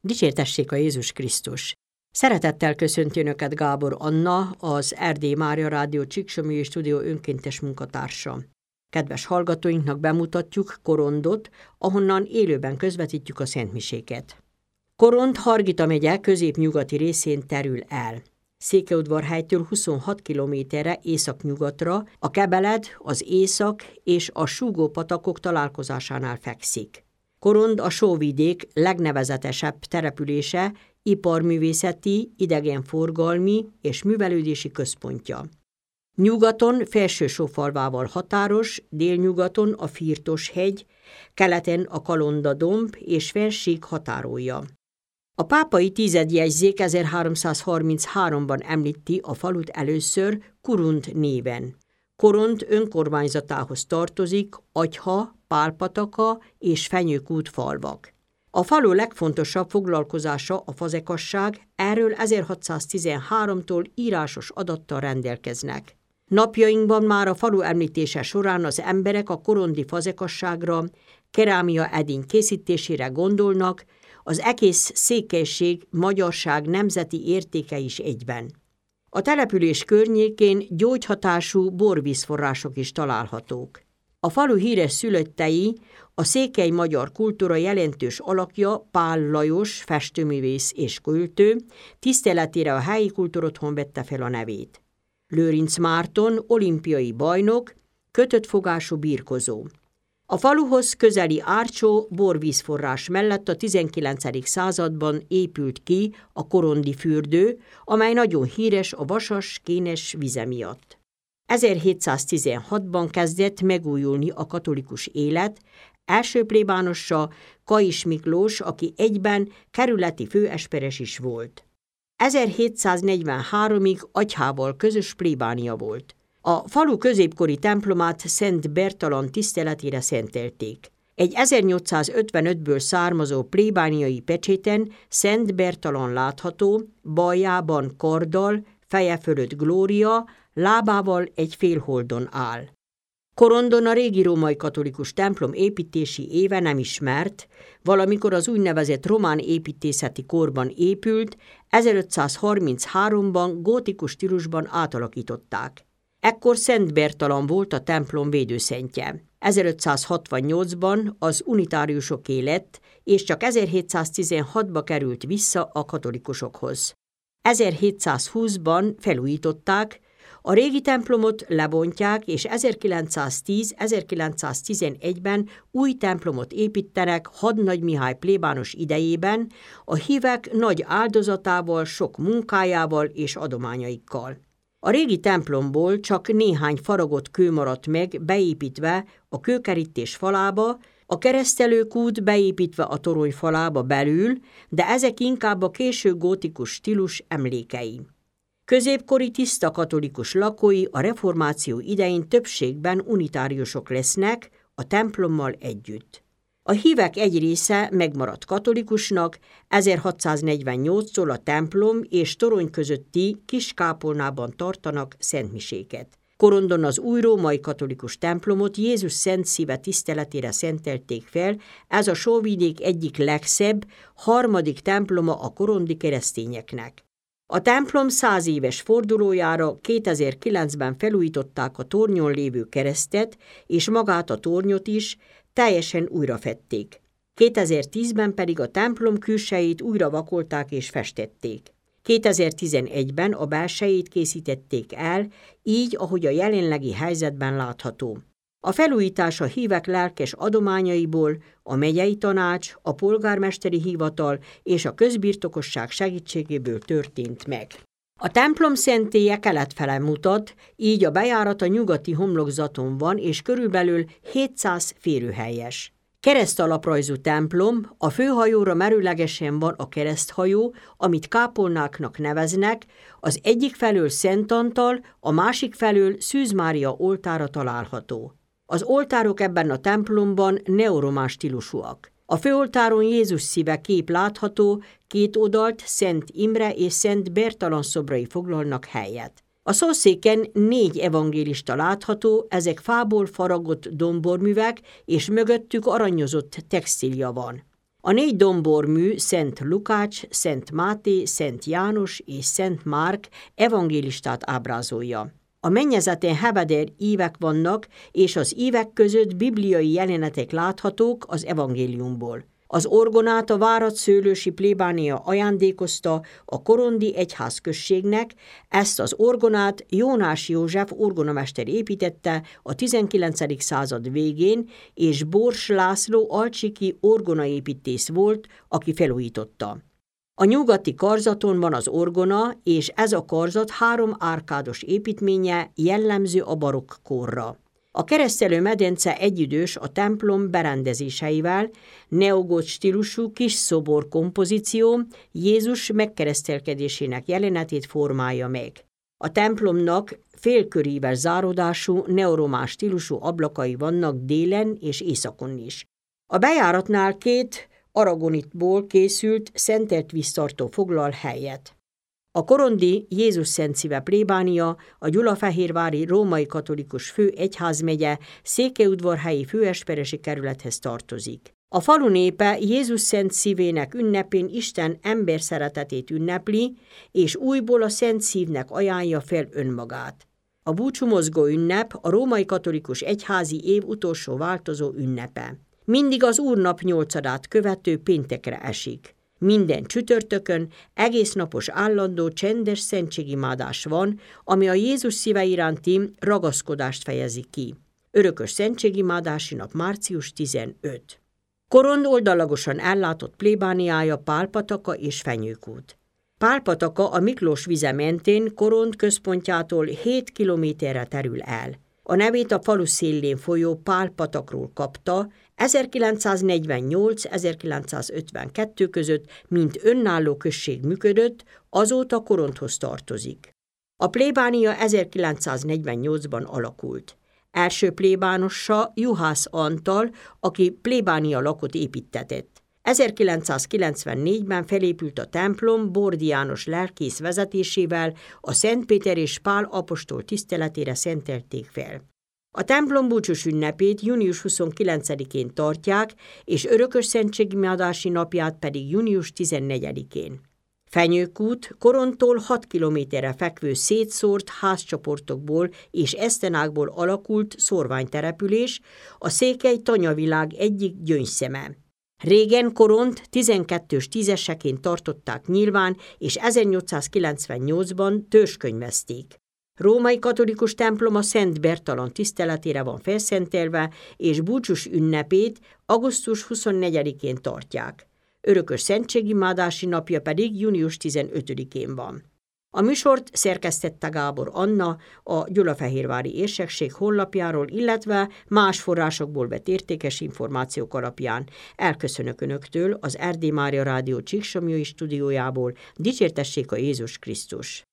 Dicsértessék a Jézus Krisztus! Szeretettel köszönti Önöket Gábor Anna, az Erdély Mária Rádió Csíksomlyai Stúdió önkéntes munkatársa. Kedves hallgatóinknak bemutatjuk Korondot, ahonnan élőben közvetítjük a szentmiséket. Korond Hargita megye középnyugati részén terül el. Székelyudvarhelytől 26 kilométerre északnyugatra, a Kebeled, az Észak és a Súgó-patakok találkozásánál fekszik. Korond a Sóvidék legnevezetesebb települése, iparművészeti, idegenforgalmi és művelődési központja. Nyugaton Felső-Sófalvával határos, délnyugaton a Firtos-hegy, keleten a Kalonda-domb és fennsík határolja. A pápai tizedjegyzék 1333-ban említi a falut először Kurund néven. Korond önkormányzatához tartozik Agyha, Pálpataka és Fenyőkút falvak. A falu legfontosabb foglalkozása a fazekasság, erről 1613-tól írásos adattal rendelkeznek. Napjainkban már a falu említése során az emberek a korondi fazekasságra, kerámia edény készítésére gondolnak, az egész székelység, magyarság nemzeti értéke is egyben. A település környékén gyógyhatású borvízforrások is találhatók. A falu híres szülöttei, a székely magyar kultúra jelentős alakja Pál Lajos, festőművész és költő, tiszteletére a helyi kultúrotthon vette fel a nevét. Lőrinc Márton, olimpiai bajnok, kötött fogású birkozó. A faluhoz közeli Árcsó borvízforrás mellett a 19. században épült ki a korondi fürdő, amely nagyon híres a vasas, kénes vize miatt. 1716-ban kezdett megújulni a katolikus élet, első plébánossa Kais Miklós, aki egyben kerületi főesperes is volt. 1743-ig Agyhával közös plébánia volt. A falu középkori templomát Szent Bertalan tiszteletére szentelték. Egy 1855-ből származó plébániai pecséten Szent Bertalan látható, baljában karddal, feje fölött glória, lábával egy félholdon áll. Korondon a régi római katolikus templom építési éve nem ismert, valamikor az úgynevezett román építészeti korban épült, 1533-ban gótikus stílusban átalakították. Ekkor Szent Bertalan volt a templom védőszentje. 1568-ban az unitáriusoké lett, és csak 1716-ba került vissza a katolikusokhoz. 1720-ban felújították, a régi templomot lebontják, és 1910-1911-ben új templomot építenek Hadnagy Mihály plébános idejében, a hívek nagy áldozatával, sok munkájával és adományaikkal. A régi templomból csak néhány faragott kő maradt meg beépítve a kőkerítés falába, a keresztelőkút beépítve a torony falába belül, de ezek inkább a késő gótikus stílus emlékei. Középkori tiszta katolikus lakói a reformáció idején többségben unitáriusok lesznek a templommal együtt. A hívek egy része megmaradt katolikusnak, 1648-tól a templom és torony közötti kiskápolnában tartanak szentmiséket. Korondon az új római katolikus templomot Jézus Szent Szíve tiszteletére szentelték fel, ez a Sóvidék egyik legszebb, harmadik temploma a korondi keresztényeknek. A templom 100 éves fordulójára 2009-ben felújították a tornyon lévő keresztet, és magát a tornyot is teljesen újrafedték. 2010-ben pedig a templom külsejét újra vakolták és festették. 2011-ben a belsejét készítették el, így, ahogy a jelenlegi helyzetben látható. A felújítás a hívek lelkes adományaiból, a megyei tanács, a polgármesteri hivatal és a közbirtokosság segítségéből történt meg. A templom szentélye keletfele mutat, így a bejárat a nyugati homlokzaton van, és körülbelül 700 férőhelyes. Keresztalaprajzú templom, a főhajóra merőlegesen van a kereszthajó, amit kápolnáknak neveznek, az egyik felől Szent Antal, a másik felől Szűz Mária oltára található. Az oltárok ebben a templomban neoromán stílusúak. A főoltáron Jézus szíve kép látható, két oldalt Szent Imre és Szent Bertalan szobrai foglalnak helyet. A szószéken 4 evangélista látható, ezek fából faragott domborművek, és mögöttük aranyozott textília van. A 4 dombormű Szent Lukács, Szent Máté, Szent János és Szent Márk evangélistát ábrázolja. A mennyezeten hebeder ívek vannak, és az ívek között bibliai jelenetek láthatók az evangéliumból. Az orgonát a Várad-Szőlősi plébánia ajándékozta a korondi egyházközségnek, ezt az orgonát Jónás József orgonamester építette a 19. század végén, és Bors László alcsiki orgonaépítész volt, aki felújította. A nyugati karzaton van az orgona, és ez a karzat 3 árkádos építménye, jellemző a barokk korra. A keresztelő medence egyidős a templom berendezéseivel, neogót stílusú kis szobor kompozíció Jézus megkeresztelkedésének jelenetét formálja meg. A templomnak félkörível záródású neoromán stílusú ablakai vannak délen és északon is. A bejáratnál 2 aragonitból készült szentelt víztartó foglal helyet. A korondi Jézus Szent Szíve plébánia a gyulafehérvári római katolikus főegyházmegye Székelyudvarhelyi főesperesi kerülethez tartozik. A falu népe Jézus Szent Szívének ünnepén Isten ember szeretetét ünnepli, és újból a Szent Szívnek ajánlja fel önmagát. A búcsúmozgó ünnep a római katolikus egyházi év utolsó változó ünnepe. Mindig az Úrnap 8-adát követő péntekre esik. Minden csütörtökön egésznapos állandó csendes szentségimádás van, ami a Jézus szíve iránti ragaszkodást fejezi ki. Örökös szentségimádási nap március 15. Korond oldalagosan ellátott plébániája Pálpataka és Fenyőkút. Pálpataka a Miklós vize mentén Korond központjától 7 kilométerre terül el. A nevét a falu szélén folyó Pálpatakról kapta, 1948-1952 között mint önálló község működött, azóta Korondhoz tartozik. A plébánia 1948-ban alakult. Első plébánossa Juhász Antal, aki plébánia lakot építtetett. 1994-ben felépült a templom Bordi János lelkész vezetésével, a Szent Péter és Pál apostol tiszteletére szentelték fel. A templom búcsús ünnepét június 29-én tartják, és örökös szentségimádási napját pedig június 14-én. Fenyőkút Korondtól 6 kilométerre fekvő szétszórt házcsoportokból és esztenákból alakult szórványtelepülés, a székely tanyavilág egyik gyöngyszeme. Régen Koront 12-ös tízeseként tartották nyilván, és 1898-ban törzskönyvezték. Római katolikus templom a Szent Bertalan tiszteletére van felszentelve, és búcsús ünnepét augusztus 24-én tartják. Örökös szentségimádási napja pedig június 15-én van. A műsort szerkesztette Gábor Anna a Gyulafehérvári Érsekség honlapjáról, illetve más forrásokból vett értékes információk alapján. Elköszönök Önöktől az Erdély Mária Rádió Csíksomlyói stúdiójából. Dicsértessék a Jézus Krisztus!